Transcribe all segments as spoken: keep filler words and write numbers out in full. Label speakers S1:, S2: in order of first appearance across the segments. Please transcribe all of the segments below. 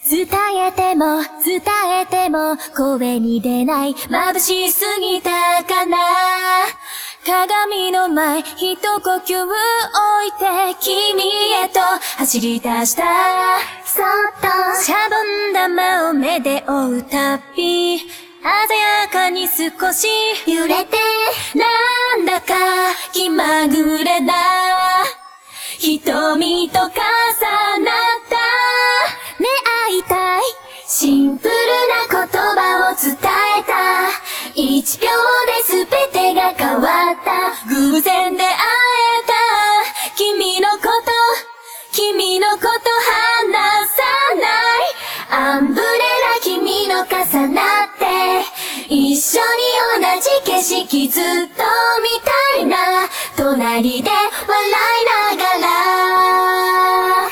S1: 伝えても伝えても声に出ない眩しすぎたかな。鏡の前一呼吸置いて君へと走り出した。そっとシャボン玉を目で追うたび鮮やかに少し揺れてなんだか気まぐれな瞳と重なったね会いたいシンプルな言葉を伝えた一秒で全てが変わった偶然出会えた君のこと君のこと話さないアンブレラ君の重なって一緒に同じ景色ずっと見たいな隣で笑いながら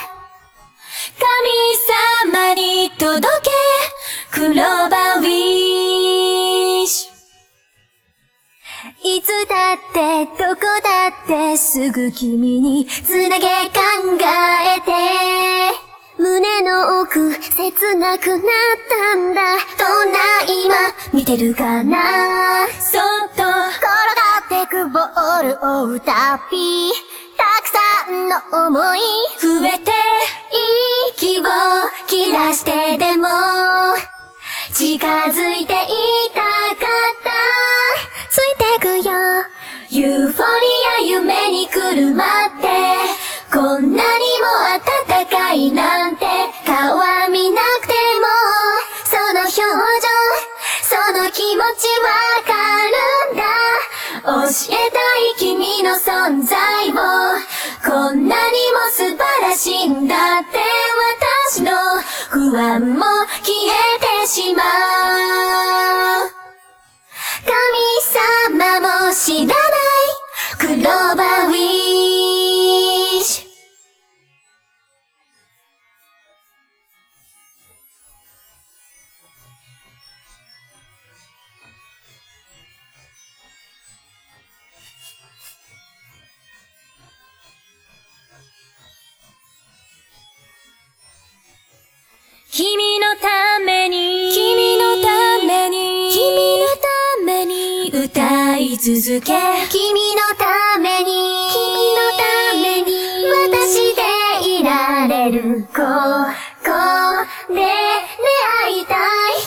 S1: 神様に届けクローバーウィッシュいつだってどこだってすぐ君につなげ考えて胸の奥切なくなったんだどんな今見てるかなそっと転がってくボールを追うたびたくさんの想い増えて息を切らしてでも近づいていたかったついてくよユーフォリア夢にくるまってこんなにも暖かいなんて顔は見なくてもその表情その気持ちわかるんだ教えたい君の存在をこんなにも素晴らしいんだって私の不安も消えてしまう神様も知らないクローバーウィッシュ君のために君のために君のために歌い続け君のために君のために私でいられるここで出会いたい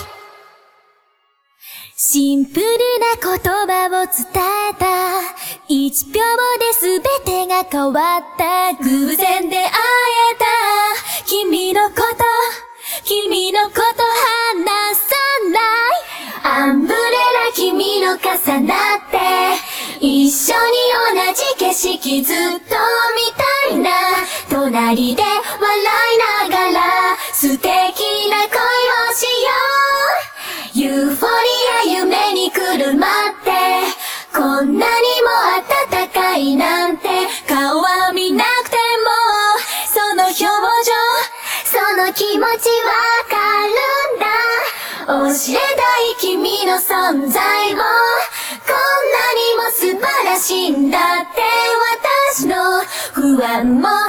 S1: シンプルな言葉を伝えた一秒で全てが変わった偶然出会えた君のこと君のこと話さないアンブレラ君の重なって一緒に同じ景色ずっと見たいな隣で笑いながら素敵な恋をしようユーフォリア夢にくるまってこんなにも暖かいなんて顔は見なくてもその表情その気持ちわかるんだ教えたい君の存在をこんなにも素晴らしいんだって私の不安も